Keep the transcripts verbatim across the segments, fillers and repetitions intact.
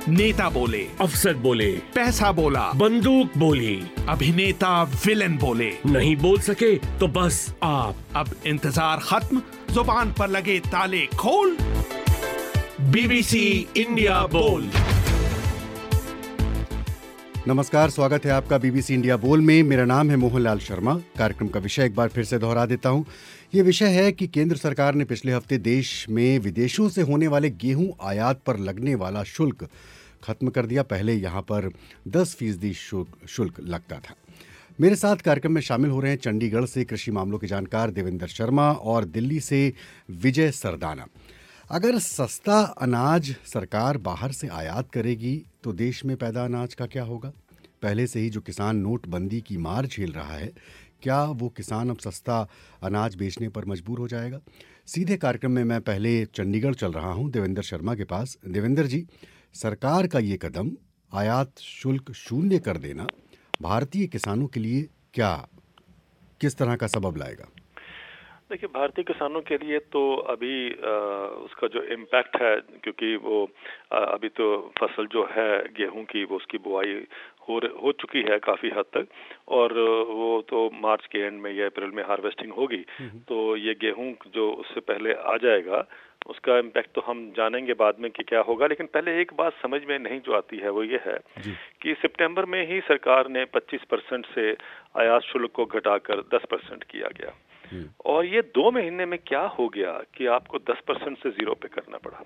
नेता बोले, अफसर बोले, पैसा बोला, बंदूक बोली, अभिनेता विलन बोले, नहीं बोल सके तो बस आप। अब इंतजार खत्म, जुबान पर लगे ताले खोल। बीबीसी इंडिया बोल। नमस्कार, स्वागत है आपका बीबीसी इंडिया बोल में। मेरा नाम है मोहनलाल शर्मा। कार्यक्रम का विषय एक बार फिर से दोहरा देता हूं। ये विषय है कि केंद्र सरकार ने पिछले हफ्ते देश में विदेशों से होने वाले गेहूं आयात पर लगने वाला शुल्क खत्म कर दिया। पहले यहां पर दस फीसदी शुल्क लगता था। मेरे साथ कार्यक्रम में शामिल हो रहे हैं चंडीगढ़ से कृषि मामलों के जानकार देवेंद्र शर्मा और दिल्ली से विजय सरदाना। अगर सस्ता अनाज सरकार बाहर से आयात करेगी तो देश में पैदा अनाज का क्या होगा? पहले से ही जो किसान नोटबंदी की मार झेल रहा है, क्या वो किसान अब सस्ता अनाज बेचने पर मजबूर हो जाएगा? सीधे कार्यक्रम में मैं पहले चंडीगढ़ चल रहा हूं देवेंद्र शर्मा के पास। देवेंद्र जी, सरकार का ये कदम आयात शुल्क शून्य कर देना भारतीय किसानों के लिए क्या किस तरह का सबब लाएगा? देखिए, भारतीय किसानों के लिए तो अभी आ, उसका जो इम्पैक्ट है, क्योंकि वो आ, अभी तो फसल जो है गेहूं की वो उसकी बुआई हो हो चुकी है काफ़ी हद तक, और वो तो मार्च के एंड में या अप्रैल में हार्वेस्टिंग होगी, तो ये गेहूं जो उससे पहले आ जाएगा उसका इम्पैक्ट तो हम जानेंगे बाद में कि क्या होगा। लेकिन पहले एक बात समझ में नहीं जो आती है वो ये है कि सितंबर में ही सरकार ने पच्चीस परसेंट से आयात शुल्क को घटाकर दस परसेंट किया गया, और ये दो महीने में क्या हो गया कि आपको दस परसेंट से जीरो पे करना पड़ा।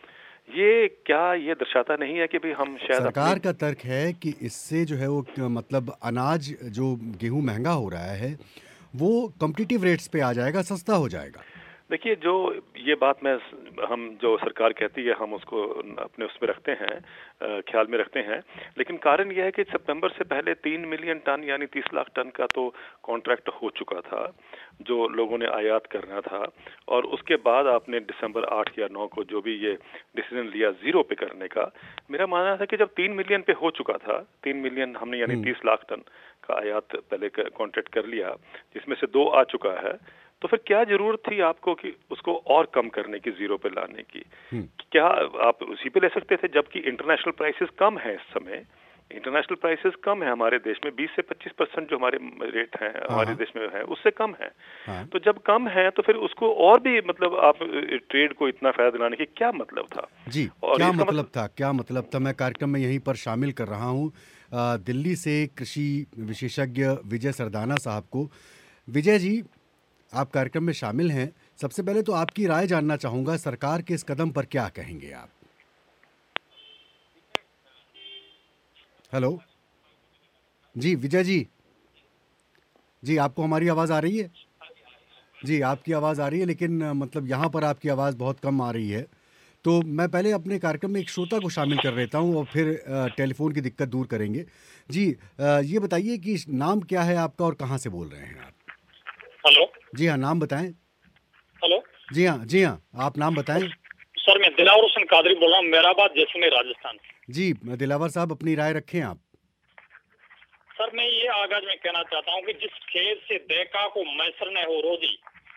ये क्या ये दर्शाता नहीं है कि भाई हम शायद सरकार का तर्क है कि इससे जो है वो मतलब अनाज जो गेहूं महंगा हो रहा है वो कॉम्पिटिटिव रेट्स पे आ जाएगा, सस्ता हो जाएगा। देखिए, जो ये बात मैं हम जो सरकार कहती है हम उसको अपने उसमें रखते हैं, ख्याल में रखते हैं, लेकिन कारण यह है कि सितंबर से पहले तीन मिलियन टन यानी तीस लाख टन का तो कॉन्ट्रैक्ट हो चुका था जो लोगों ने आयात करना था, और उसके बाद आपने दिसंबर आठ या नौ को जो भी ये डिसीजन लिया जीरो पे करने का, मेरा मानना था कि जब तीन मिलियन पे हो चुका था, तीन मिलियन हमने यानी तीस लाख टन का आयात पहले कॉन्ट्रैक्ट कर लिया, जिसमें से दो आ चुका है, तो फिर क्या जरूरत थी आपको कि उसको और कम करने की, जीरो पे लाने की? क्या आप उसी पे ले सकते थे जबकि इंटरनेशनल प्राइसेस कम है? इस समय इंटरनेशनल प्राइसेस कम है हमारे देश में, बीस से पच्चीस परसेंट जो हमारे रेट हैं हमारे देश में है उससे कम है। हाँ। तो जब कम है तो फिर उसको और भी मतलब आप ट्रेड को इतना फायदा दिलाने की क्या मतलब था? जी, और क्या मतलब, मतलब था क्या मतलब था मैं कार्यक्रम में यहीं पर शामिल कर रहा हूँ दिल्ली से कृषि विशेषज्ञ विजय सरदाना साहब को। विजय जी, आप कार्यक्रम में शामिल हैं। सबसे पहले तो आपकी राय जानना चाहूंगा, सरकार के इस कदम पर क्या कहेंगे आप? हेलो जी, विजय जी जी आपको हमारी आवाज़ आ रही है? जी, आपकी आवाज़ आ रही है, लेकिन मतलब यहाँ पर आपकी आवाज़ बहुत कम आ रही है। तो मैं पहले अपने कार्यक्रम में एक श्रोता को शामिल कर लेता हूँ और फिर टेलीफोन की दिक्कत दूर करेंगे। जी, ये बताइए कि नाम क्या है आपका और कहाँ से बोल रहे हैं आप? हेलो जी हाँ, नाम बताएं। हेलो जी हाँ जी हाँ आप नाम बताएं। सर, मैं दिलावर हुसैन कादरी बोल रहा हूँ, मेराबाद, जैसलमेर, राजस्थान। जी दिलावर साहब, अपनी राय रखें आप। सर, मैं ये आगाज में कहना चाहता हूँ कि जिस खेत से देका को मैसर ने हो रोजी,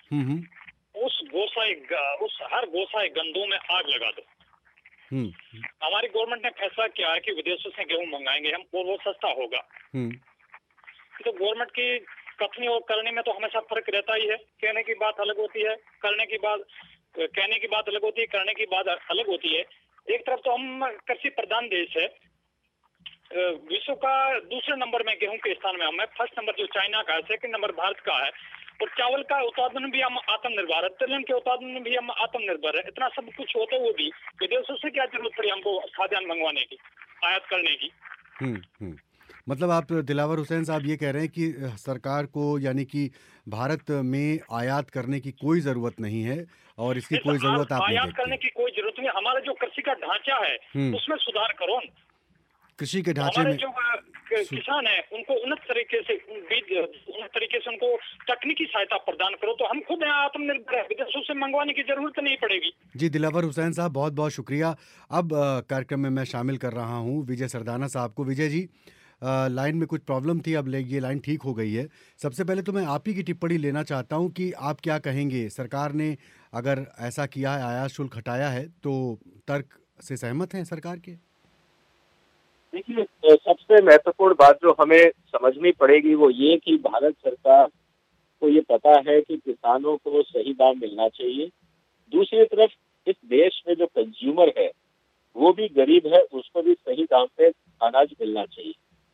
उस गोसाई उस हर गोसाई गंदों में आग लगा दो। हमारी गवर्नमेंट ने फैसला किया है कि विदेशों से गेहूं मंगाएंगे हम और वो सस्ता होगा। तो गवर्नमेंट की कथनी और करने में तो हमेशा फर्क रहता ही है। कहने की बात अलग होती है, करने की बात कहने की बात अलग होती है, करने की बात अलग होती है। एक तरफ तो हम कृषि प्रधान देश है, विश्व का दूसरे नंबर में गेहूं के स्थान में हम है, फर्स्ट नंबर जो चाइना का है, सेकंड नंबर भारत का है, और चावल का उत्पादन भी हम आत्मनिर्भर है, तिलहन के उत्पादन में भी हम आत्मनिर्भर है। इतना सब कुछ होते हुए भी विदेशों से क्या जरूरत पड़ी हमको खाद्यान्न मंगवाने की, आयात करने की? हम्म हम्म मतलब आप दिलावर हुसैन साहब ये कह रहे हैं कि सरकार को यानी कि भारत में आयात करने की कोई जरूरत नहीं है और इसकी कोई जरूरत आप नहीं आयात करने की कोई जरूरत नहीं। हमारा जो कृषि का ढांचा है उसमें सुधार करो। कृषि के ढांचे में जो किसान है उनको उन्नत तरीके से बीज उन्नत तरीके से उनको तकनीकी सहायता प्रदान करो, तो हम खुद आत्मनिर्भर है, विदेशों से मंगवाने की जरूरत नहीं पड़ेगी। जी दिलावर हुसैन साहब, बहुत बहुत शुक्रिया। अब कार्यक्रम में मैं शामिल कर रहा हूँ विजय सरदाना साहब को। विजय जी, आ, लाइन में कुछ प्रॉब्लम थी, अब ये लाइन ठीक हो गई है। सबसे पहले तो मैं आप ही की टिप्पणी लेना चाहता हूं कि आप क्या कहेंगे, सरकार ने अगर ऐसा किया है, आयात शुल्क हटाया है, तो तर्क से सहमत हैं सरकार के? देखिए, सबसे महत्वपूर्ण बात जो हमें समझनी पड़ेगी वो ये कि भारत सरकार को ये पता है कि किसानों को सही दाम मिलना चाहिए। दूसरी तरफ इस देश में जो कंज्यूमर है वो भी गरीब है, उसको भी सही दाम पे अनाज मिलना चाहिए।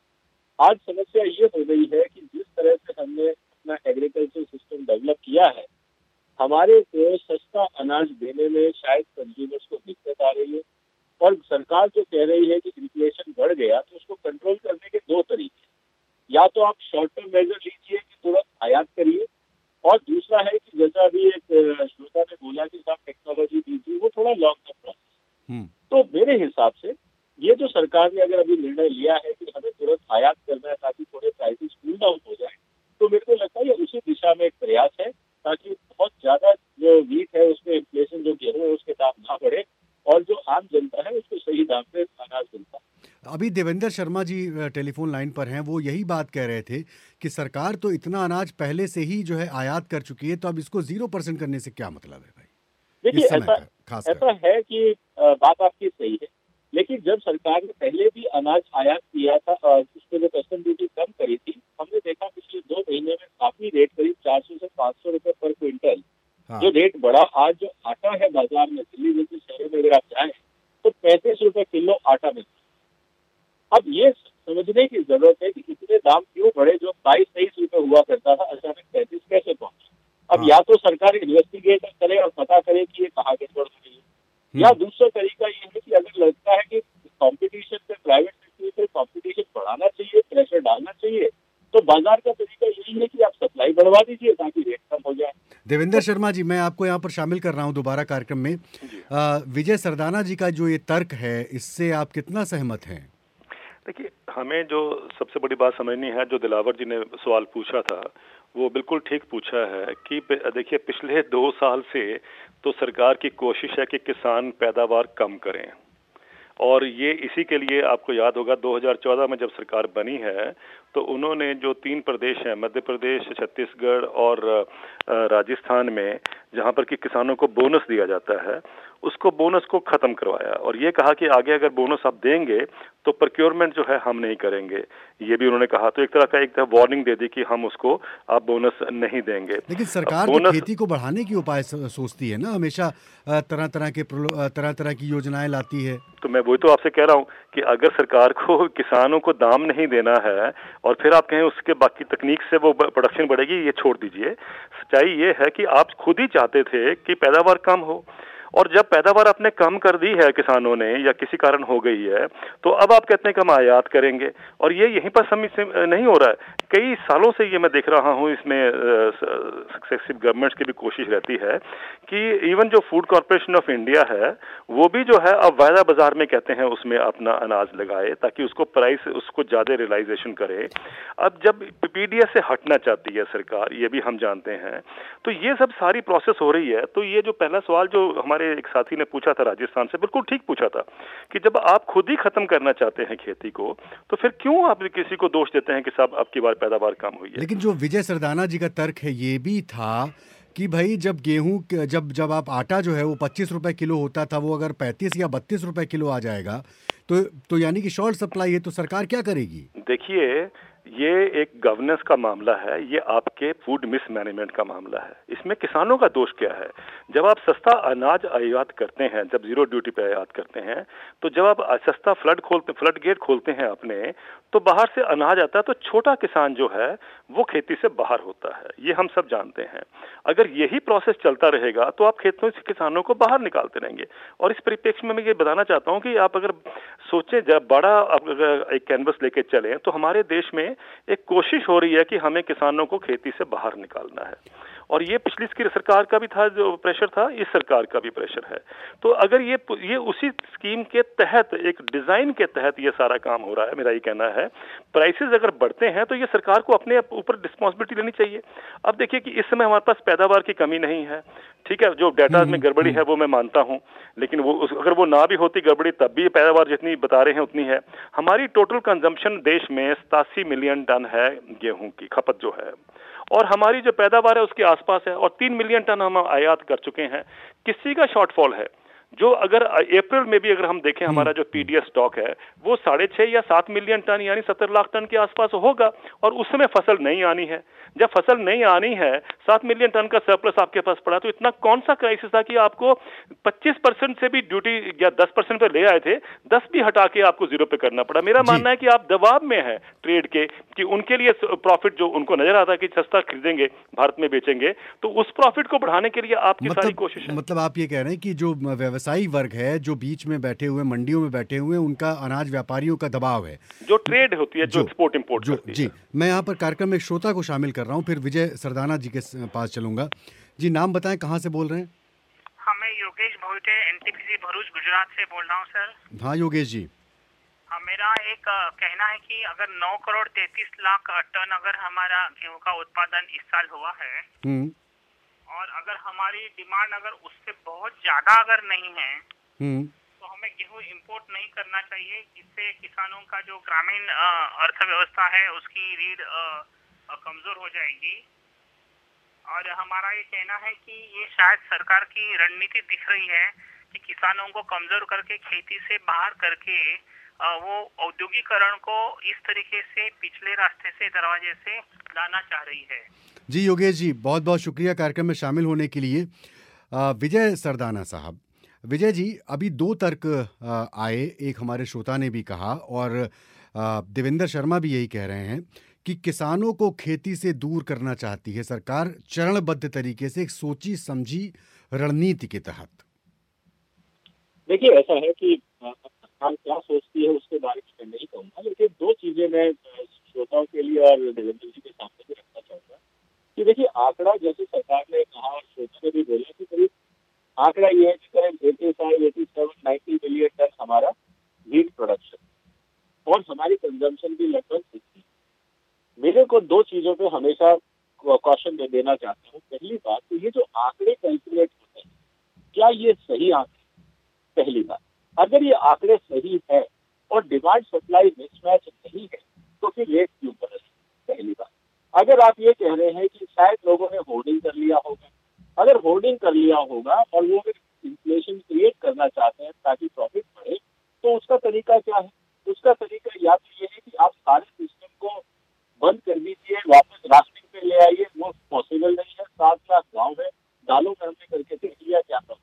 आज समस्या ये हो गई है कि जिस तरह से हमने अपना एग्रीकल्चर सिस्टम डेवलप किया है, हमारे को सस्ता अनाज देने में शायद कंज्यूमर्स को दिक्कत आ रही है। और सरकार जो कह रही है कि इन्फ्लेशन बढ़ गया, तो उसको कंट्रोल करने के दो तरीके, या तो आप शॉर्ट टर्म मेजर लीजिए कि तुरंत आयात करिए, और दूसरा है कि जैसा अभी एक श्रोता ने बोला कि आप टेक्नोलॉजी दीजिए, वो थोड़ा लॉन्ग टर्म प्रोसेस। तो मेरे हिसाब से ये जो सरकार ने अगर अभी निर्णय लिया है कि हमें तुरंत आयात करना है ताकि थोड़े प्राइसेस कूल डाउन हो जाए, तो मेरे को लगता है ये उसी दिशा में एक प्रयास है, ताकि बहुत ज्यादा जो वीट है उसमें इन्फ्लेशन, जो गेहूं है उसके दाम ना बढ़े और जो आम जनता है उसको सही दाम पे अनाज मिलता है। अभी देवेंद्र शर्मा जी टेलीफोन लाइन पर हैं, वो यही बात कह रहे थे कि सरकार तो इतना अनाज पहले से ही जो है आयात कर चुकी है, तो अब इसको जीरो परसेंट करने से क्या मतलब है भाई? देखिए, ऐसा ऐसा है कि बात आपकी सही है, लेकिन जब सरकार ने पहले भी अनाज आयात किया था और उसके लिए कस्टम ड्यूटी कम करी थी, हमने देखा पिछले दो महीने में काफी रेट करीब चार सौ से पाँच सौ रुपए पर क्विंटल हाँ। जो रेट बढ़ा। आज जो आटा है बाजार में, दिल्ली जैसे शहरों में अगर आप जाएं तो पैंतीस रुपए किलो आटा मिलता है। अब ये समझने की जरूरत है कि इतने दाम क्यों बढ़े, जो बाईस तेईस रुपए हुआ करता था अचानक पैंतीस कैसे पहुंचे। अब हाँ। या तो सरकार इन्वेस्टिगेट करे और पता करे कि ये कहाँ गड़बड़ हो रही है, या दूसरा तरीका ये है कि अगर लगता है कि कंपटीशन पे, प्राइवेट सेक्टर पे कंपटीशन बढ़ाना चाहिए, प्रेशर डालना चाहिए, तो बाजार का तरीका यही है कि आप सप्लाई बढ़वा दीजिए ताकि रेट कम हो जाए। देवेंद्र शर्मा जी, मैं आपको यहाँ पर शामिल कर रहा हूँ दोबारा कार्यक्रम में। आ, विजय सरदाना जी का जो ये तर्क है, इससे आप कितना सहमत हैं? देखिए, हमें जो सबसे बड़ी बात समझनी है, जो दिलावर जी ने सवाल पूछा था वो बिल्कुल ठीक पूछा है कि देखिए, पिछले दो साल से तो सरकार की कोशिश है कि किसान पैदावार कम करें, और ये इसी के लिए आपको याद होगा दो हज़ार चौदह में जब सरकार बनी है तो उन्होंने जो तीन प्रदेश हैं, मध्य प्रदेश, छत्तीसगढ़ और राजस्थान में, जहां पर कि किसानों को बोनस दिया जाता है, उसको बोनस को खत्म करवाया और ये कहा कि आगे अगर बोनस आप देंगे तो प्रोक्योरमेंट जो है हम नहीं करेंगे, ये भी उन्होंने कहा। तो एक तरह का एक तरह वार्निंग दे दी कि हम उसको आप बोनस नहीं देंगे। लेकिन सरकार तो खेती को बढ़ाने की उपाय सोचती है ना, हमेशा तरह तरह के तरह तरह की योजनाएं लाती है। तो मैं वही तो आपसे कह रहा हूँ कि अगर सरकार को किसानों को दाम नहीं देना है और फिर आप कहें उसके बाकी तकनीक से वो प्रोडक्शन बढ़ेगी, ये छोड़ दीजिए। सच्चाई ये है कि आप खुद ही चाहते थे कि पैदावार कम हो, और जब पैदावार आपने कम कर दी है किसानों ने या किसी कारण हो गई है, तो अब आप कहते हैं कि हम आयात करेंगे, और ये यहीं पर समय से नहीं हो रहा है। कई सालों से ये मैं देख रहा हूँ, इसमें सक्सेसिव गवर्नमेंट्स की भी कोशिश रहती है कि इवन जो फूड कॉर्पोरेशन ऑफ इंडिया है वो भी जो है अब वायदा बाजार में कहते हैं उसमें अपना अनाज लगाए ताकि उसको प्राइस, उसको ज्यादा रियलाइजेशन करे। अब जब पीडीएस से हटना चाहती है सरकार, ये भी हम जानते हैं, तो ये सब सारी प्रोसेस हो रही है। तो ये जो पहला सवाल जो हमारे एक साथी ने पूछा था राजस्थान से, बिल्कुल ठीक पूछा था कि जब आप खुद ही खत्म करना चाहते हैं खेती को, तो फिर क्यों आप किसी को दोष देते हैं कि साहब आपकी बार पैदावार कम हुई है। लेकिन जो विजय सरदाना जी का तर्क है ये भी था कि भाई जब गेहूं जब जब आप आटा जो है वो पच्चीस रुपए किलो होता था, वो अगर पैंतीस या बत्तीस रुपए किलो आ जाएगा तो तो यानी कि शॉर्ट सप्लाई है, तो सरकार क्या करेगी? देखिए, ये एक गवर्नेंस का मामला है, ये आपके फूड मिसमैनेजमेंट का मामला है। इसमें किसानों का दोष क्या है? जब आप सस्ता अनाज आयात करते हैं, जब जीरो ड्यूटी पे आयात करते हैं, तो जब आप सस्ता फ्लड खोलते फ्लड गेट खोलते हैं अपने, तो बाहर से अनाज आता है, तो छोटा किसान जो है वो खेती से बाहर होता है, ये हम सब जानते हैं। अगर यही प्रोसेस चलता रहेगा तो आप खेतों से किसानों को बाहर निकालते रहेंगे। और इस परिप्रेक्ष्य में मैं ये बताना चाहता हूँ कि आप अगर सोचें, जब बड़ा अगर एक कैनवस लेके चलें, तो हमारे देश में एक कोशिश हो रही है कि हमें किसानों को खेती से बाहर निकालना है, और ये पिछली सरकार का भी था जो प्रेशर था, इस सरकार का भी प्रेशर है। तो अगर ये ये उसी स्कीम के तहत, एक डिजाइन के तहत ये सारा काम हो रहा है, मेरा ये कहना है। प्राइसेस अगर बढ़ते हैं तो ये सरकार को अपने ऊपर रिस्पॉन्सिबिलिटी लेनी चाहिए। अब देखिए कि इस समय हमारे पास पैदावार की कमी नहीं है, ठीक है, जो डेटा में गड़बड़ी है वो मैं मानता हूं, लेकिन वो अगर वो ना भी होती गड़बड़ी तब भी पैदावार जितनी बता रहे हैं उतनी है। हमारी टोटल कंजम्पशन देश में सतासी मिलियन टन है गेहूं की खपत जो है, और हमारी जो पैदावार है उसके आसपास है, और तीन मिलियन टन हम आयात कर चुके हैं। किसी का शॉर्टफॉल है, जो अगर अप्रैल में भी अगर हम देखें हमारा जो पीडीएस स्टॉक है वो साढ़े छह या सात मिलियन टन यानी सत्तर लाख टन के आसपास होगा, और उस समय फसल नहीं आनी है। जब फसल नहीं आनी है, सात मिलियन टन का सरप्लस आपके पास पड़ा, तो इतना कौन सा क्राइसिस था कि आपको पच्चीस परसेंट से भी ड्यूटी या दस परसेंट पे ले आए थे, दस भी हटा के आपको जीरो पे करना पड़ा। मेरा मानना है कि आप दबाव में है ट्रेड के, कि उनके लिए प्रॉफिट जो उनको नजर आता है कि सस्ता खरीदेंगे भारत में बेचेंगे, तो उस प्रॉफिट को बढ़ाने के लिए आपकी मतलब, सारी कोशिश है। मतलब आप ये कह रहे हैं कि जो व्यवसायी वर्ग है, जो बीच में बैठे हुए, मंडियों में बैठे हुए, उनका अनाज व्यापारियों का दबाव है, जो ट्रेड होती है, जो एक्सपोर्ट इंपोर्ट करती है। जी, मैं यहाँ पर कार्यक्रम में एक श्रोता को शामिल कर रहा हूँ, फिर विजय सरदाना जी के पास चलूंगा। जी, नाम बताएं, कहाँ से बोल रहे हैं? हाँ, मैं योगेश भोईटे एनटीपीसी भरूच गुजरात से बोल रहा हूँ सर। हाँ योगेश जी। हाँ, मेरा एक कहना है कि अगर नौ करोड़ तैतीस लाख टन अगर हमारा गेहूं का उत्पादन इस साल हुआ है, और अगर हमारी डिमांड अगर उससे बहुत ज्यादा अगर नहीं है, तो हमें गेहूं इंपोर्ट नहीं करना चाहिए, जिससे किसानों का जो ग्रामीण अर्थव्यवस्था है उसकी रीढ़ कमजोर हो जाएगी। और हमारा ये कहना है कि ये शायद सरकार की रणनीति दिख रही है कि किसानों को कमजोर करके खेती से बाहर करके वो औद्योगिकरण को इस तरीके से पिछले रास्ते से, दरवाजे से लाना चाह रही है। जी योगेश जी, बहुत बहुत शुक्रिया कार्यक्रम में शामिल होने के लिए। विजय सरदाना साहब, विजय जी, अभी दो तर्क आए, एक हमारे श्रोता ने भी कहा और देवेंद्र शर्मा भी यही कह रहे हैं कि किसानों को खेती से दूर करना चाहती है सरकार चरणबद्ध तरीके से, एक सोची समझी रणनीति के तहत। देखिए, ऐसा है कि सरकार क्या सोचती है उसके बारे में मैं नहीं कहूँगा, लेकिन दो चीजें मैं श्रोताओं के लिए और देवेंद्र जी के सामने भी रखना चाहूँगा कि देखिए, आंकड़ा जैसे सरकार ने कहा और श्रोता ने भी बोला कि करीब आंकड़ा ये है कि करीब eighty five eighty seven ninety million ton हमारा व्हीट प्रोडक्शन और हमारी कंजम्पशन भी लगभग सिक्सटी। मेरे को दो चीजों पे हमेशा क्वेश्चन दे देना चाहता हूँ। पहली बात तो ये जो आंकड़े कैलकुलेट होते हैं, क्या ये सही आंकड़े? पहली बात, अगर ये आंकड़े सही है और डिमांड सप्लाई मिसमैच नहीं है तो फिर रेट क्यों बढ़? पहली बात। अगर आप ये कह रहे हैं कि शायद लोगों ने होर्डिंग कर लिया होगा, अगर होर्डिंग कर लिया होगा और वो इन्फ्लेशन क्रिएट करना चाहते हैं ताकि प्रॉफिट बढ़े, तो उसका तरीका क्या है? उसका तरीका या तो ये है कि आप सारे सिस्टम को बंद कर दीजिए, वापस रास्टिंग पे ले आइए, वो पॉसिबल नहीं है। सात लाख गाँव है, दालों में हमने करके देख लिया क्या प्रॉब्लम।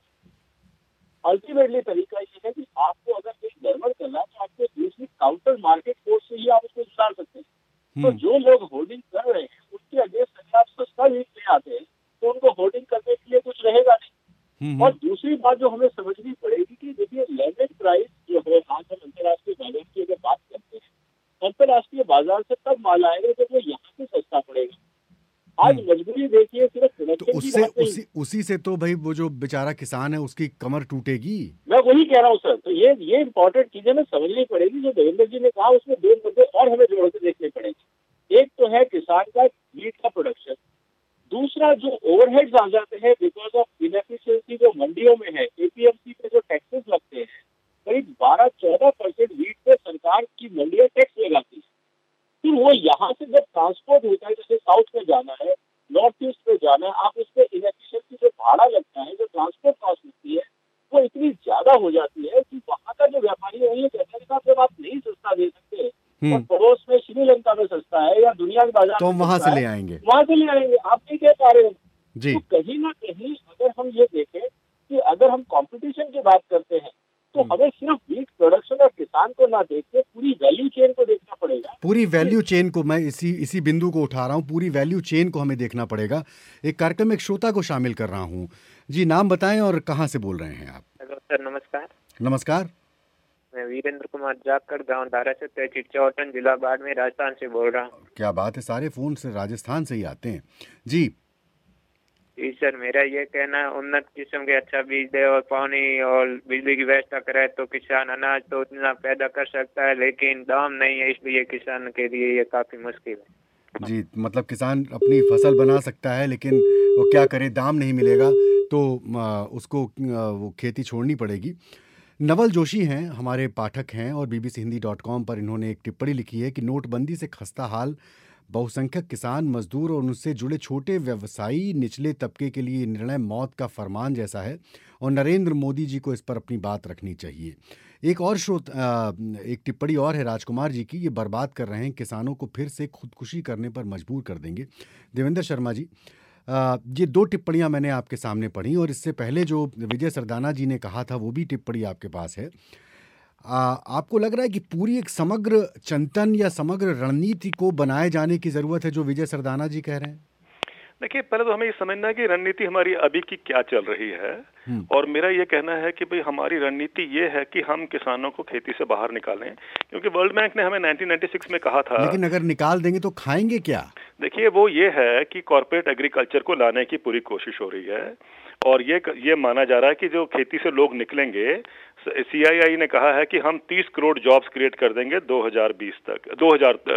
अल्टीमेटली तरीका ये है कि आपको अगर कोई गड़बड़ करना है तो आपको दूसरी काउंटर मार्केट फोर्स से ही आप उसको सुधार सकते हैं। तो जो लोग होर्डिंग कर रहे हैं उनके अगेंस्ट अगर आप सस्ता लीड ले आते हैं तो उनको होर्डिंग करने के लिए कुछ रहेगा नहीं। और दूसरी बात जो हमें समझनी पड़ेगी कि देखिए, लैंडेड प्राइस जो है, आज हम अंतर्राष्ट्रीय बाजार की अगर बात करते हैं, अंतर्राष्ट्रीय बाजार से तब माल आएगा जब वो यहाँ से सस्ता पड़ेगा। आज मजबूरी देखिए, सिर्फ प्रोडक्शन तो उससे उसी उसी से तो भाई वो जो बेचारा किसान है उसकी कमर टूटेगी। मैं वही कह रहा हूँ सर। तो ये ये इम्पोर्टेंट चीजें हमें समझनी पड़ेगी। जो देवेंद्र जी ने कहा उसमें दो मुद्दे और हमें जोड़ के देखने पड़ेंगे। एक तो है किसान का वीट का प्रोडक्शन, दूसरा जो ओवरहेड्स आ जाते हैं बिकॉज ऑफ इनएफिशिएंसी जो मंडियों में है, एपीएमसी पे जो टैक्सेस लगते हैं, करीब बारह चौदह परसेंट वीट पे सरकार की मंडियां टैक्स लगाती है। फिर वो यहाँ से जब ट्रांसपोर्ट होता है, जैसे साउथ में जाना है, नॉर्थ ईस्ट में जाना है, आप उसपे इनएफिशिएंसी जो भाड़ा लगता है, जो ट्रांसपोर्ट कॉस्ट लगती है, वो इतनी ज्यादा हो जाती है कि वहाँ का जो व्यापारी है ये कहता है कि जब आप नहीं सस्ता दे सकते और पड़ोस में श्रीलंका में सस्ता है या दुनिया के बाजार तो वहाँ से ले आएंगे, वहाँ से ले आएंगे। आप नहीं कह पा रहे हो जी। तो कहीं ना कहीं अगर हम ये देखें कि अगर हम कंपटीशन की बात करते हैं तो हमें सिर्फ वीट प्रोडक्शन और किसान को ना देख के पूरी वैल्यू चेन को देखना पड़ेगा। पूरी वैल्यू चेन को, मैं इसी इसी बिंदु को उठा रहा हूँ, पूरी वैल्यू चेन को हमें देखना पड़ेगा। एक कार्यक्रम में एक श्रोता को शामिल कर रहा हूँ। जी, नाम बताएं और कहाँ से बोल रहे हैं आप? हेलो सर, नमस्कार। नमस्कार, मैं वीरेंद्र कुमार जाकर गांव धाराचल तहसील चौटन जिला बाड़मेर राजस्थान से बोल रहा हूँ। क्या बात है, सारे फोन से राजस्थान से ही आते हैं। जी जी सर, मेरा ये कहना है उन्नत किस्म के अच्छा बीज दे और पानी और बिजली की व्यवस्था करे तो किसान अनाज तो उतना पैदा कर सकता है, लेकिन दाम नहीं है, इसलिए किसान के लिए ये काफी मुश्किल है। जी, मतलब किसान अपनी फसल बना सकता है लेकिन वो क्या करे, दाम नहीं मिलेगा तो उसको वो खेती छोड़नी पड़ेगी। नवल जोशी हैं, हमारे पाठक हैं और बीबीसी हिंदी डॉट कॉम पर इन्होंने एक टिप्पणी लिखी है कि नोटबंदी से खस्ता हाल बहुसंख्यक किसान, मजदूर और उनसे जुड़े छोटे व्यवसायी निचले तबके के लिए निर्णय मौत का फरमान जैसा है और नरेंद्र मोदी जी को इस पर अपनी बात रखनी चाहिए। एक और श्रोत एक टिप्पणी और है राजकुमार जी की, ये बर्बाद कर रहे हैं, किसानों को फिर से खुदकुशी करने पर मजबूर कर देंगे। देवेंद्र शर्मा जी, आ, ये दो टिप्पणियां मैंने आपके सामने पढ़ी और इससे पहले जो विजय सरदाना जी ने कहा था वो भी टिप्पणी आपके पास है। आ, आपको लग रहा है कि पूरी एक समग्र चिंतन या समग्र रणनीति को बनाए जाने की जरूरत है जो विजय सरदाना जी कह रहे हैं? देखिए, पहले तो हमें ये समझना है कि रणनीति हमारी अभी की क्या चल रही है, और मेरा ये कहना है कि भाई हमारी रणनीति ये है कि हम किसानों को खेती से बाहर निकालें, क्योंकि वर्ल्ड बैंक ने हमें नाइनटीन नाइंटी सिक्स में कहा था। लेकिन अगर निकाल देंगे तो खाएंगे क्या? देखिए, वो ये है कि कॉर्पोरेट एग्रीकल्चर को लाने की पूरी कोशिश हो रही है, और ये ये माना जा रहा है कि जो खेती से लोग निकलेंगे, सी आई आई ने कहा है कि हम तीस करोड़ जॉब्स क्रिएट कर देंगे दो हज़ार बीस तक, दो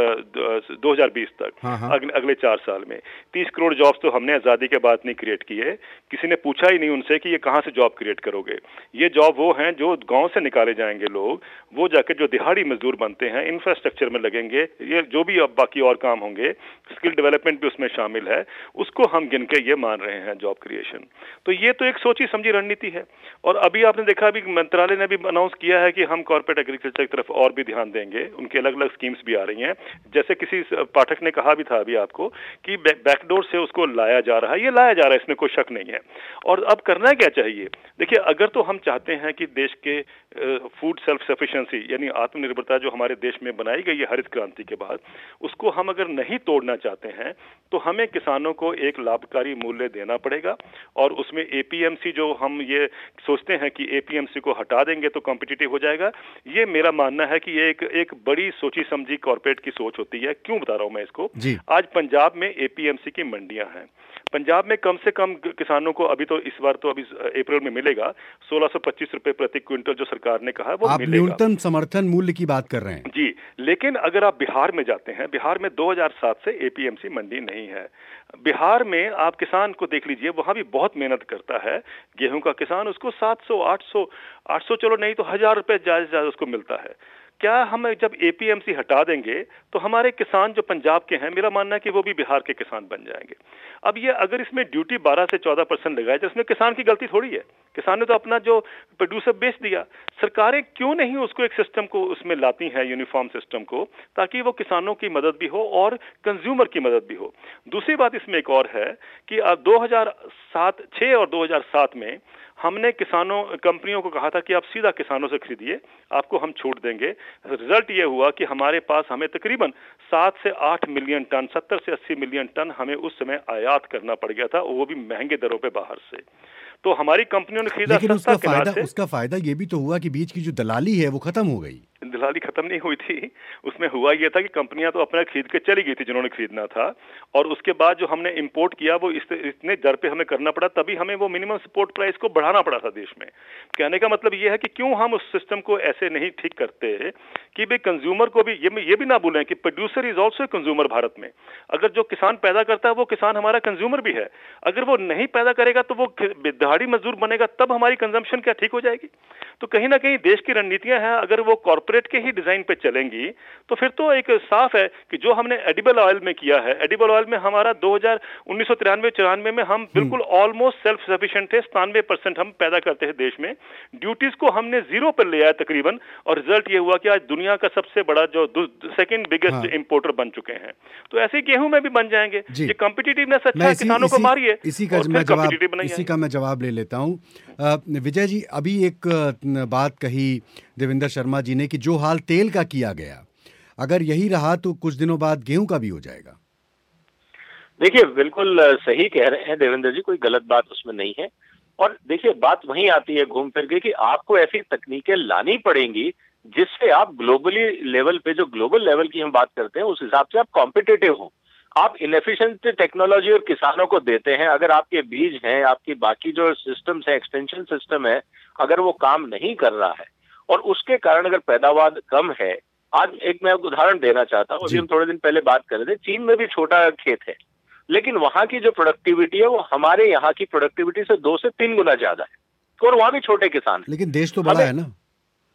हज़ार बीस तक, हाँ हाँ। अगले, अगले चार साल में तीस करोड़ जॉब्स तो हमने आज़ादी के बाद नहीं क्रिएट किए। किसी ने पूछा ही नहीं उनसे कि ये कहाँ से जॉब क्रिएट करोगे। ये जॉब वो हैं जो गांव से निकाले जाएंगे लोग, वो जाके जो दिहाड़ी मजदूर बनते हैं, इंफ्रास्ट्रक्चर में लगेंगे, ये जो भी अब बाकी और काम होंगे, स्किल डेवलपमेंट भी उसमें शामिल है, उसको हम गिन के ये मान रहे हैं जॉब क्रिएशन। तो ये तो एक सोची समझी रणनीति है। और अभी आपने देखा, अभी मंत्रालय ने भी अनाउंस किया है कि हम कॉर्पोरेट एग्रीकल्चर की तरफ और भी ध्यान देंगे। उनके अलग अलग स्कीम्स भी आ रही हैं। जैसे किसी पाठक ने कहा भी था अभी आपको कि बैकडोर से उसको लाया जा रहा है, ये लाया जा रहा है, इसमें कोई शक नहीं है। और अब करना क्या चाहिए? देखिए, अगर तो हम चाहते हैं कि देश के फूड सेल्फ सफिशिएंसी यानी आत्मनिर्भरता जो हमारे देश में बनाई गई है हरित क्रांति के बाद, उसको हम अगर नहीं तोड़ना चाहते हैं तो हमें किसानों को एक लाभकारी मूल्य देना पड़ेगा। और उसमें ए पी एम सी जो हम ये सोचते हैं कि ए पी एम सी को हटा देंगे तो कॉम्पिटिटिव हो जाएगा, ये मेरा मानना है कि ये एक एक बड़ी सोची समझी कॉर्पोरेट की सोच होती है। क्यों बता रहा हूं मैं इसको? आज पंजाब में ए पी एम सी की मंडियां हैं। पंजाब में कम से कम किसानों को अभी तो इस बार तो अभी अप्रैल में मिलेगा सोलह सौ पच्चीस रुपए प्रति क्विंटल, जो सरकार ने कहा है वो आप मिलेगा। न्यूनतम समर्थन मूल्य की बात कर रहे हैं जी। लेकिन अगर आप बिहार में जाते हैं, बिहार में दो हज़ार सात से ए पी एम सी मंडी नहीं है। बिहार में आप किसान को देख लीजिए, वहां भी बहुत मेहनत करता है गेहूं का किसान, उसको सात सौ आठ सौ आठ सौ चलो नहीं तो हजार रुपए ज्यादा से ज्यादा उसको मिलता है। क्या हम जब ए पी एम सी हटा देंगे तो हमारे किसान जो पंजाब के हैं, मेरा मानना है कि वो भी बिहार के किसान बन जाएंगे। अब ये अगर इसमें ड्यूटी बारह से चौदह परसेंट लगाए तो इसमें किसान की गलती थोड़ी है। किसान ने तो अपना जो प्रोड्यूसर बेच दिया। सरकारें क्यों नहीं उसको एक सिस्टम को उसमें लाती हैं, यूनिफॉर्म सिस्टम को, ताकि वो किसानों की मदद भी हो और कंज्यूमर की मदद भी हो। दूसरी बात इसमें एक और है कि अब दो हज़ार सात छह और दो हज़ार सात में हमने किसानों कंपनियों को कहा था कि आप सीधा किसानों से खरीदिए, आपको हम छूट देंगे। रिजल्ट ये हुआ कि हमारे पास हमें तकरीबन सात से आठ मिलियन टन, सत्तर से अस्सी मिलियन टन हमें उस समय आयात करना पड़ गया था, वो भी महंगे दरों पे बाहर से। तो हमारी कंपनियों ने खरीदा लेकिन सस्ता उसका फायदा उसका फायदा ये भी तो हुआ कि बीच की जो दलाली है वो खत्म हो गई। दलाली खत्म नहीं हुई थी। उसमें हुआ यह था कि कंपनियां तो अपना खरीद के चली गई थी जिन्होंने खरीदना था, और उसके बाद जो हमने इंपोर्ट किया वो इस, इतने दर पे हमें करना पड़ा, तभी हमें वो मिनिमम सपोर्ट प्राइस को बढ़ाना पड़ा था देश में। कहने का मतलब ये है कि क्यों हम उस सिस्टम को ऐसे नहीं ठीक करते कि भाई कंज्यूमर को भी ये ये भी ना भूलें कि producer is also consumer Bharat में। अगर जो किसान पैदा करता है वो किसान हमारा कंज्यूमर भी है। अगर वो नहीं पैदा करेगा तो वो दिहाड़ी मजदूर बनेगा, तब हमारी कंजम्पशन क्या ठीक हो जाएगी? तो कहीं ना कहीं देश की रणनीतियां हैं, अगर वो कॉर्पोरेट के ही डिजाइन पे चलेंगी तो फिर तो एक साफ है कि जो हमने एडिबल ऑयल में किया है, एडिबल ऑयल में हमारा दो हज़ार उन्नीस सौ तिरानवे चौरानवे में हम बिल्कुल ऑलमोस्ट सेल्फ सफिशिएंट थे, सतानवे परसेंट हम पैदा करते हैं देश में। ड्यूटीज को हमने जीरो पर ले आया तकरीबन, और रिजल्ट ये हुआ कि आज दुनिया का सबसे बड़ा जो सेकंड बिगेस्ट इंपोर्टर बन चुके हैं। तो ऐसे गेहूं में भी बन जाएंगे। ये कॉम्पिटिटिवनेस अच्छा है, किसानों को मारिए। इसी का मैं जवाब इसी का मैं जवाब ले लेता हूं। विजय जी, अभी एक बात कही देवेंद्र शर्मा जी ने कि जो हाल तेल का किया गया, अगर यही रहा तो कुछ दिनों बाद गेहूं का भी हो जाएगा। देखिए, बिल्कुल सही कह रहे हैं देवेंद्र जी, कोई गलत बात उसमें नहीं है। और देखिए, बात वहीं आती है घूम फिर के कि आपको ऐसी तकनीकें लानी पड़ेंगी जिससे आप ग्लोबली लेवल पे, जो ग्लोबल लेवल की हम बात करते हैं, उस हिसाब से आप कॉम्पिटिटिव हो। आप इनएफिशिएंट टेक्नोलॉजी और किसानों को देते हैं, अगर आपके बीज हैं, आपकी बाकी जो सिस्टम्स है, एक्सटेंशन सिस्टम है, अगर वो काम नहीं कर रहा है और उसके कारण अगर पैदावार कम है। आज एक मैं उदाहरण देना चाहता हूँ, अभी हम थोड़े दिन पहले बात कर रहे थे, चीन में भी छोटा खेत है, लेकिन वहां की जो प्रोडक्टिविटी है वो हमारे यहाँ की प्रोडक्टिविटी से दो से तीन गुना ज्यादा है, और वहां भी छोटे किसान। लेकिन देश तो बड़ा है ना।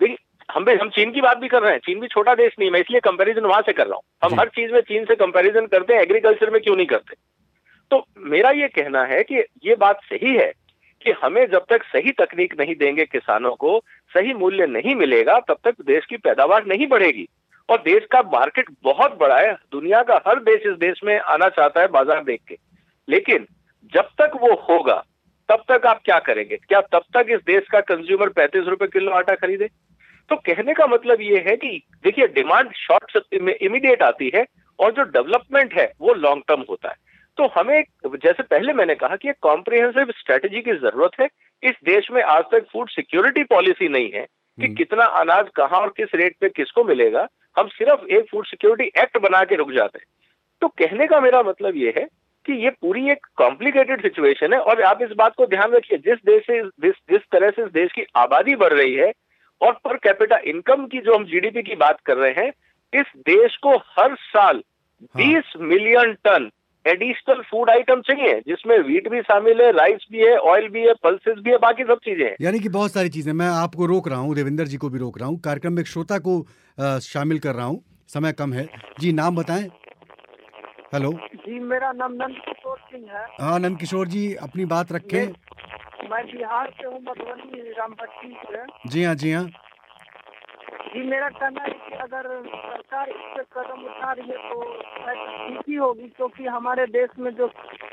हम भी हम चीन की बात भी कर रहे हैं, चीन भी छोटा देश नहीं, मैं इसलिए कंपैरिजन वहां से कर रहा हूँ। हम हर चीज में चीन से कंपैरिजन करते हैं, एग्रीकल्चर में क्यों नहीं करते? तो मेरा ये कहना है कि ये बात सही है कि हमें जब तक सही तकनीक नहीं देंगे किसानों को, सही मूल्य नहीं मिलेगा, तब तक देश की पैदावार नहीं बढ़ेगी। और देश का मार्केट बहुत बड़ा है, दुनिया का हर देश इस देश में आना चाहता है बाजार देख के, लेकिन जब तक वो होगा तब तक आप क्या करेंगे? क्या तब तक इस देश का कंज्यूमर पैंतीस रुपए किलो आटा खरीदे? तो कहने का मतलब ये है कि देखिए, डिमांड शॉर्ट में इमीडिएट आती है और जो डेवलपमेंट है वो लॉन्ग टर्म होता है। तो हमें, जैसे पहले मैंने कहा कि एक कॉम्प्रिहेंसिव स्ट्रेटेजी की जरूरत है। इस देश में आज तक फूड सिक्योरिटी पॉलिसी नहीं है कि कितना अनाज कहां और किस रेट पे किसको मिलेगा। हम सिर्फ एक फूड सिक्योरिटी एक्ट बना के रुक जाते हैं। तो कहने का मेरा मतलब ये है कि ये पूरी एक कॉम्प्लिकेटेड सिचुएशन है। और आप इस बात को ध्यान रखिए, जिस देश से जिस जिस तरह से इस देश की आबादी बढ़ रही है और पर कैपिटा इनकम की जो हम जीडीपी की बात कर रहे हैं, इस देश को हर साल बीस million ton additional food item चाहिए, जिसमें व्हीट भी शामिल है, राइस भी है, ऑयल भी है, पल्सेस भी है, बाकी सब चीजें हैं। यानी कि बहुत सारी चीजें। मैं आपको रोक रहा हूँ, देवेंद्र जी को भी रोक रहा हूँ, कार्यक्रम में एक श्रोता को आ, शामिल कर रहा हूँ, समय कम है जी। नाम बताएं। हेलो जी, मेरा नाम नंद किशोर सिंह है। हाँ नंद किशोर जी, अपनी बात रखें। मैं बिहार से हूँ, मधुबनी रामबट्टी से। जी हाँ जी हाँ जी, मेरा कहना है कि अगर सरकार इस पे कदम उठा रही है तो ठीक ही होगी, क्योंकि हमारे देश में जो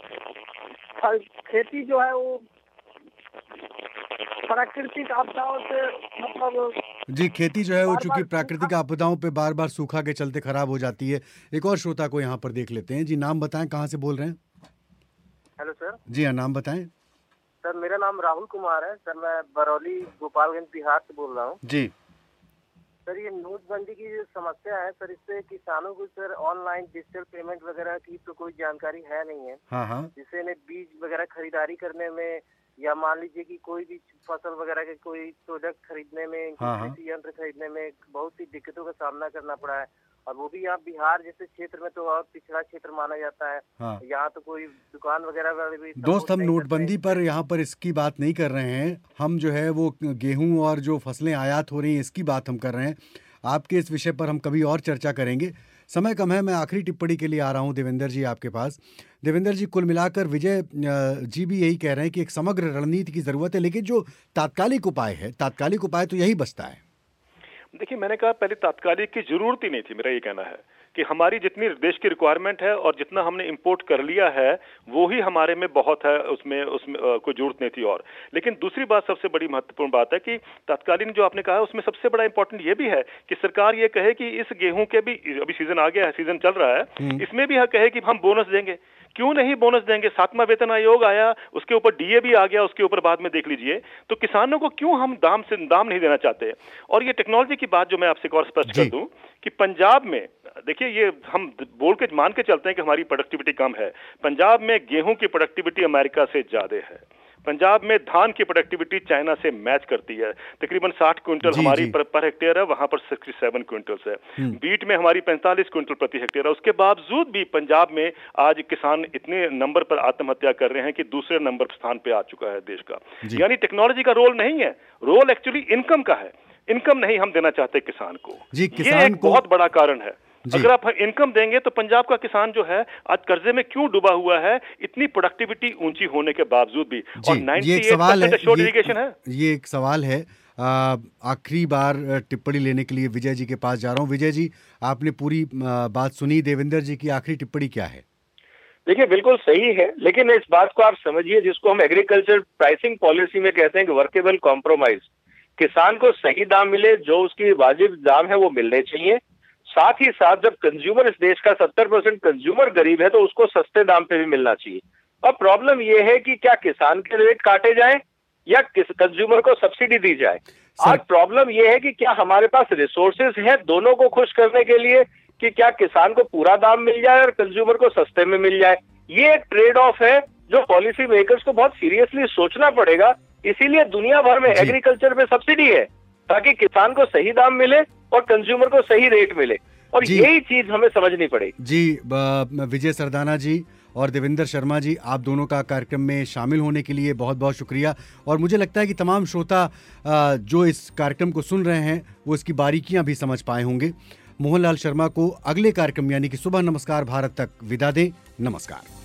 खेती जो है वो प्राकृतिक आपदाओं से, मतलब जी खेती जो है वो चूंकि प्राकृतिक आपदाओं पे बार बार सूखा के चलते खराब हो जाती है। एक और श्रोता को यहाँ पर देख लेते हैं जी। नाम बताएं, कहाँ से बोल रहे हैं? Hello sir. जी हाँ, नाम बताएं। सर मेरा नाम राहुल कुमार है सर, मैं बरौली गोपालगंज बिहार से बोल रहा हूँ जी। सर ये नोटबंदी की जो समस्या है सर, इससे किसानों को सर ऑनलाइन डिजिटल पेमेंट वगैरह की तो कोई जानकारी है नहीं है। हाँ हाँ। जिससे इन्हें बीज वगैरह खरीदारी करने में, या मान लीजिए कि कोई भी फसल वगैरह के कोई प्रोडक्ट खरीदने में, हाँ हाँ। कृषि यंत्र खरीदने में बहुत सी दिक्कतों का सामना करना पड़ा है। और वो भी यहाँ बिहार जैसे क्षेत्र में तो और पिछड़ा क्षेत्र माना जाता है। हाँ। यहाँ तो कोई दुकान वगैरह वाले भी दोस्त, हम नोटबंदी पर यहाँ पर इसकी बात नहीं कर रहे हैं। हम जो है वो गेहूं और जो फसलें आयात हो रही हैं इसकी बात हम कर रहे हैं। आपके इस विषय पर हम कभी और चर्चा करेंगे, समय कम है। मैं आखिरी टिप्पणी के लिए आ रहा हूँ देवेंद्र जी आपके पास। देवेंद्र जी, कुल मिलाकर विजय जी भी यही कह रहे हैं कि एक समग्र रणनीति की ज़रूरत है, लेकिन जो तात्कालिक उपाय है, तात्कालिक उपाय तो यही बचता है। देखिए, मैंने कहा पहले तात्कालिक की जरूरत ही नहीं थी। मेरा ये कहना है कि हमारी जितनी देश की रिक्वायरमेंट है और जितना हमने इंपोर्ट कर लिया है वो ही हमारे में बहुत है, उसमें उसमें आ, कोई जरूरत नहीं थी। और लेकिन दूसरी बात, सबसे बड़ी महत्वपूर्ण बात है कि तात्कालीन जो आपने कहा उसमें सबसे बड़ा इंपॉर्टेंट ये भी है कि सरकार ये कहे कि इस गेहूं के भी, अभी सीजन आ गया है, सीजन चल रहा है, इसमें भी कहे कि हम बोनस देंगे। क्यों नहीं बोनस देंगे? सातवां वेतन आयोग आया, उसके ऊपर डीए भी आ गया, उसके ऊपर बाद में देख लीजिए। तो किसानों को क्यों हम दाम से दाम नहीं देना चाहते? और ये टेक्नोलॉजी की बात जो मैं आपसे एक और स्पष्ट कर दूं कि पंजाब में, देखिए ये हम बोल के मान के चलते हैं कि हमारी प्रोडक्टिविटी कम है। पंजाब में गेहूं की प्रोडक्टिविटी अमेरिका से ज्यादा है। पंजाब में धान की प्रोडक्टिविटी चाइना से मैच करती है। तकरीबन साठ क्विंटल हमारी पर, पर हेक्टेयर है, वहां पर सड़सठ क्विंटल्स है। बीट में हमारी पैंतालीस क्विंटल प्रति हेक्टेयर है। उसके बावजूद भी पंजाब में आज किसान इतने नंबर पर आत्महत्या कर रहे हैं कि दूसरे नंबर स्थान पे आ चुका है देश का। यानी टेक्नोलॉजी का रोल नहीं है, रोल एक्चुअली इनकम का है। इनकम नहीं हम देना चाहते किसान को। जी, किसान ये एक को बहुत बड़ा कारण है। अगर आप इनकम देंगे तो पंजाब का किसान जो है आज कर्जे में क्यों डूबा हुआ है, इतनी प्रोडक्टिविटी ऊंची होने के बावजूद भी। और ये एक सवाल है, इरिगेशन है। ये एक सवाल है। आखिरी बार टिप्पणी लेने के लिए विजय जी के पास जा रहा हूँ। विजय जी, आपने पूरी बात सुनी, देवेंद्र जी की आखिरी टिप्पणी क्या है? देखिए, बिल्कुल सही है, लेकिन इस बात को आप समझिए, जिसको हम एग्रीकल्चर प्राइसिंग पॉलिसी में कहते हैं कि वर्केबल कॉम्प्रोमाइज। किसान को सही दाम मिले, जो उसकी वाजिब दाम है वो मिलने चाहिए। साथ ही साथ जब कंज्यूमर, इस देश का सत्तर परसेंट कंज्यूमर गरीब है, तो उसको सस्ते दाम पे भी मिलना चाहिए। अब प्रॉब्लम ये है कि क्या किसान के रेट काटे जाएं या किस कंज्यूमर को सब्सिडी दी जाए। आज प्रॉब्लम ये है कि क्या हमारे पास रिसोर्सेज है दोनों को खुश करने के लिए, कि क्या किसान को पूरा दाम मिल जाए और कंज्यूमर को सस्ते में मिल जाए। ये एक ट्रेड ऑफ है जो पॉलिसी मेकर्स को बहुत सीरियसली सोचना पड़ेगा। इसीलिए दुनिया भर में एग्रीकल्चर में सब्सिडी है, ताकि किसान को सही दाम मिले और कंज्यूमर को सही रेट मिले। और यही चीज हमें समझनी पड़ेगी। जी, विजय सरदाना जी और देवेंद्र शर्मा जी, आप दोनों का कार्यक्रम में शामिल होने के लिए बहुत बहुत शुक्रिया। और मुझे लगता है कि तमाम श्रोता जो इस कार्यक्रम को सुन रहे हैं वो इसकी बारीकियां भी समझ पाए होंगे। मोहनलाल शर्मा को अगले कार्यक्रम यानी कि सुबह नमस्कार भारत तक विदा दें। नमस्कार।